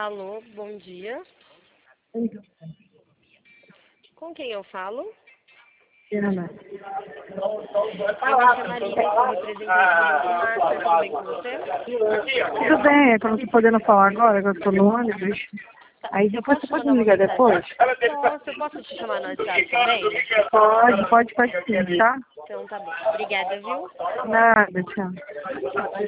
Alô, bom dia. Com quem eu falo? Ana. Eu me chamo Aline, sou representante do Banco Master. Tudo bem com você? Tudo bem, eu não tô podendo falar agora, que eu tô no ônibus. Aí depois você pode me ligar depois? Posso te chamar no WhatsApp também? Pode sim, tá? Então tá bom. Obrigada, viu? Nada, tchau.